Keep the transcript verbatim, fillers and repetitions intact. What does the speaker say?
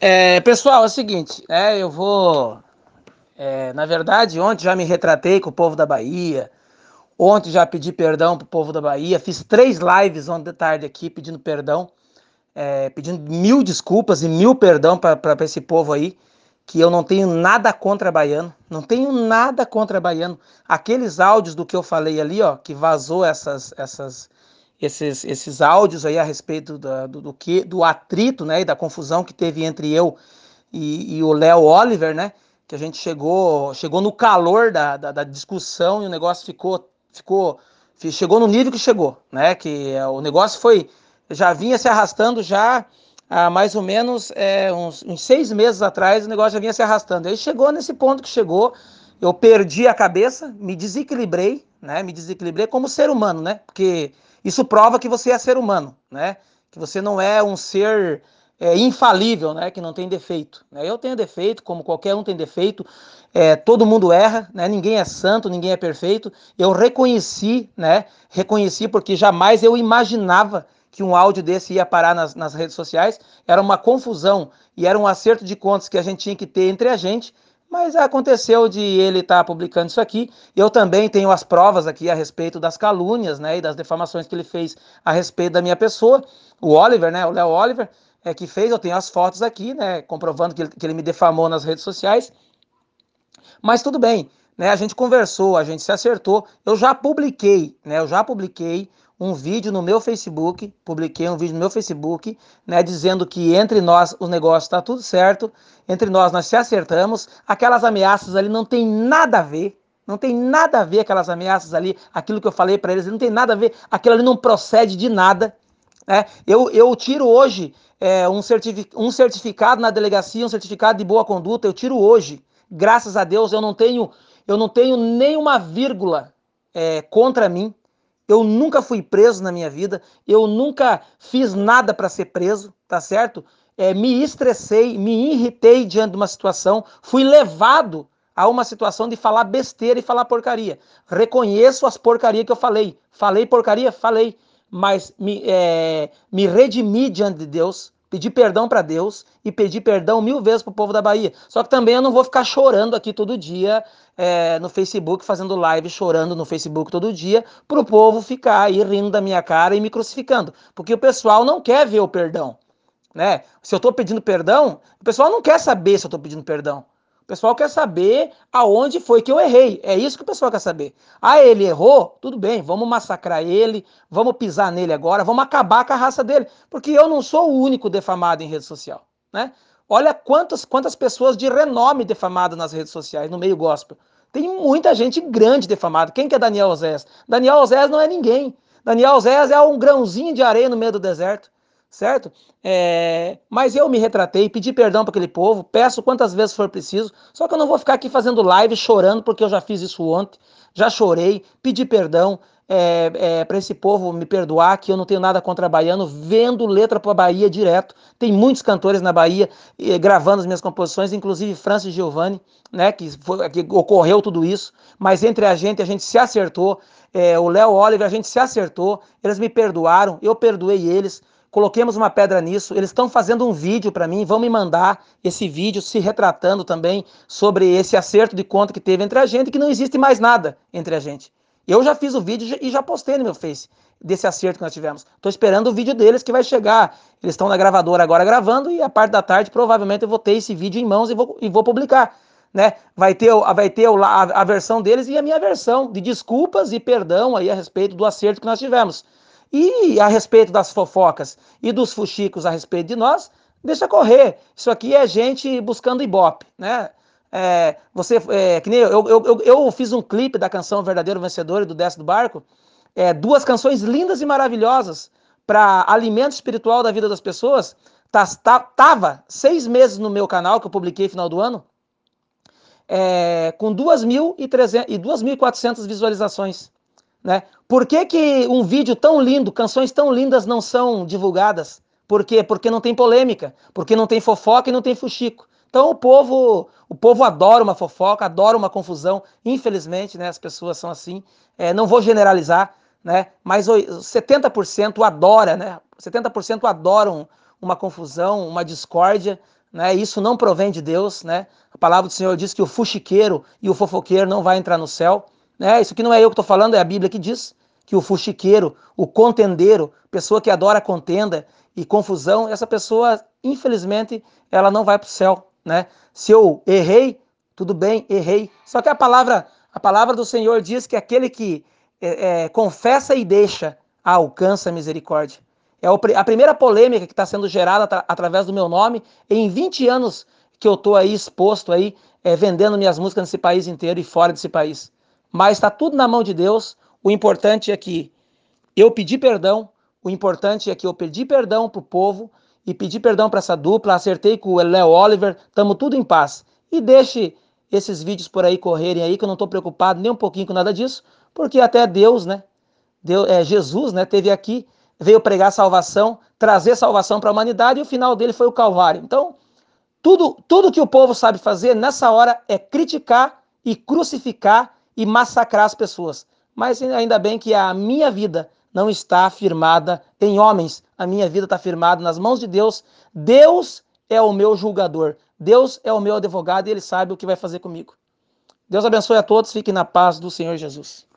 É, pessoal, é o seguinte, é, eu vou. É, na verdade, ontem já me retratei com o povo da Bahia. Ontem já pedi perdão pro povo da Bahia. Fiz três lives ontem de tarde aqui pedindo perdão, é, pedindo mil desculpas e mil perdão para esse povo aí. Que eu não tenho nada contra baiano. Não tenho nada contra baiano. Aqueles áudios do que eu falei ali, ó, que vazou essas, essas, esses, esses áudios aí a respeito da, do, do que, do atrito, né, e da confusão que teve entre eu e, e o Léo Oliver, né? Que a gente chegou, chegou no calor da, da, da discussão e o negócio ficou, ficou, chegou no nível que chegou, né? Que é, o negócio foi, já vinha se arrastando já há mais ou menos é, uns, uns seis meses atrás, o negócio já vinha se arrastando. Aí chegou nesse ponto que chegou, eu perdi a cabeça, me desequilibrei, né? Me desequilibrei como ser humano, né? Porque isso prova que você é ser humano, né? Que você não é um ser é, infalível, né? Que não tem defeito. Né? Eu tenho defeito, como qualquer um tem defeito. É, todo mundo erra, né? Ninguém é santo, ninguém é perfeito. Eu reconheci, né? Reconheci porque jamais eu imaginava que um áudio desse ia parar nas, nas redes sociais. Era uma confusão e era um acerto de contas que a gente tinha que ter entre a gente. Mas aconteceu de ele estar tá publicando isso aqui. Eu também tenho as provas aqui a respeito das calúnias, né, e das defamações que ele fez a respeito da minha pessoa. O Oliver, né, o Léo Oliver, é que fez. Eu tenho as fotos aqui, né, comprovando que ele, que ele me defamou nas redes sociais. Mas tudo bem, né? A gente conversou, a gente se acertou. Eu já publiquei, né? Eu já publiquei um vídeo no meu Facebook, publiquei um vídeo no meu Facebook, né, dizendo que entre nós o negócio está tudo certo, entre nós nós se acertamos, aquelas ameaças ali não tem nada a ver, não tem nada a ver aquelas ameaças ali, aquilo que eu falei para eles, não tem nada a ver, aquilo ali não procede de nada, né? Eu, eu tiro hoje é, um, certific, um certificado na delegacia, um certificado de boa conduta, eu tiro hoje. Graças a Deus eu não tenho, eu não tenho nenhuma vírgula é, contra mim. Eu nunca fui preso na minha vida, eu nunca fiz nada para ser preso, tá certo? É, me estressei, me irritei diante de uma situação, fui levado a uma situação de falar besteira e falar porcaria. Reconheço as porcarias que eu falei. Falei porcaria? Falei. Mas me, é, me redimi diante de Deus, pedi perdão para Deus e pedi perdão mil vezes para o povo da Bahia. Só que também eu não vou ficar chorando aqui todo dia é, no Facebook, fazendo live, chorando no Facebook todo dia, para o povo ficar aí rindo da minha cara e me crucificando. Porque o pessoal não quer ver o perdão. Né? Se eu estou pedindo perdão, o pessoal não quer saber se eu estou pedindo perdão. O pessoal quer saber aonde foi que eu errei. É isso que o pessoal quer saber. Ah, ele errou? Tudo bem, vamos massacrar ele, vamos pisar nele agora, vamos acabar com a raça dele. Porque eu não sou o único defamado em rede social. Né? Olha quantas, quantas pessoas de renome defamadas nas redes sociais, no meio gospel. Tem muita gente grande defamada. Quem que é Daniel Osés? Daniel Osés não é ninguém. Daniel Osés é um grãozinho de areia no meio do deserto. Certo? É, mas eu me retratei, pedi perdão para aquele povo, peço quantas vezes for preciso, só que eu não vou ficar aqui fazendo live chorando, porque eu já fiz isso ontem, já chorei, pedi perdão é, é, para esse povo me perdoar, que eu não tenho nada contra baiano, vendo letra para Bahia direto. Tem muitos cantores na Bahia eh, gravando as minhas composições, inclusive Francis Giovanni, né, que, foi, que ocorreu tudo isso, mas entre a gente, a gente se acertou, é, o Léo Oliver, a gente se acertou, eles me perdoaram, eu perdoei eles. Coloquemos uma pedra nisso. Eles estão fazendo um vídeo para mim, vão me mandar esse vídeo se retratando também sobre esse acerto de conta que teve entre a gente, que não existe mais nada entre a gente. Eu já fiz o vídeo e já postei no meu Face desse acerto que nós tivemos. Estou esperando o vídeo deles que vai chegar. Eles estão na gravadora agora gravando e a parte da tarde provavelmente eu vou ter esse vídeo em mãos e vou, e vou publicar. Né? Vai ter, vai ter a, a versão deles e a minha versão de desculpas e perdão aí a respeito do acerto que nós tivemos. E a respeito das fofocas e dos fuxicos a respeito de nós, deixa correr. Isso aqui é gente buscando ibope, né? É, você, é, que nem eu, eu, eu, eu fiz um clipe da canção Verdadeiro Vencedor e do Desce do Barco, é, duas canções lindas e maravilhosas para alimento espiritual da vida das pessoas. Tá, tá, tava seis meses no meu canal, que eu publiquei no final do ano, é, com duas mil e quatrocentas visualizações. Né? Por que, que um vídeo tão lindo, canções tão lindas não são divulgadas? Por quê? Porque não tem polêmica, porque não tem fofoca e não tem fuxico. Então o povo, o povo adora uma fofoca, adora uma confusão. Infelizmente, né, as pessoas são assim. É, não vou generalizar, né, mas setenta por cento adora, né? setenta por cento adoram uma confusão, uma discórdia, né? Isso não provém de Deus, né? A palavra do Senhor diz que o fuxiqueiro e o fofoqueiro não vai entrar no céu, né? Isso aqui não é eu que estou falando, é a Bíblia que diz que o fuxiqueiro, o contendeiro, pessoa que adora contenda e confusão, essa pessoa, infelizmente, ela não vai para o céu, né? Se eu errei, tudo bem, errei. Só que a palavra, a palavra do Senhor diz que aquele que é, é, confessa e deixa, alcança a misericórdia. É a primeira polêmica que está sendo gerada atra- através do meu nome em vinte anos que eu estou aí exposto aí, é, vendendo minhas músicas nesse país inteiro e fora desse país. Mas está tudo na mão de Deus. O importante é que eu pedi perdão. O importante é que eu pedi perdão para o povo e pedi perdão para essa dupla. Acertei com o Léo Oliver. Estamos tudo em paz. E deixe esses vídeos por aí correrem aí, que eu não estou preocupado nem um pouquinho com nada disso, porque até Deus, né? Deus, é, Jesus, né, teve aqui, veio pregar salvação, trazer salvação para a humanidade, e o final dele foi o Calvário. Então, tudo, tudo que o povo sabe fazer nessa hora é criticar e crucificar e massacrar as pessoas. Mas ainda bem que a minha vida não está firmada em homens, a minha vida está firmada nas mãos de Deus. Deus é o meu julgador, Deus é o meu advogado e ele sabe o que vai fazer comigo. Deus abençoe a todos, fiquem na paz do Senhor Jesus.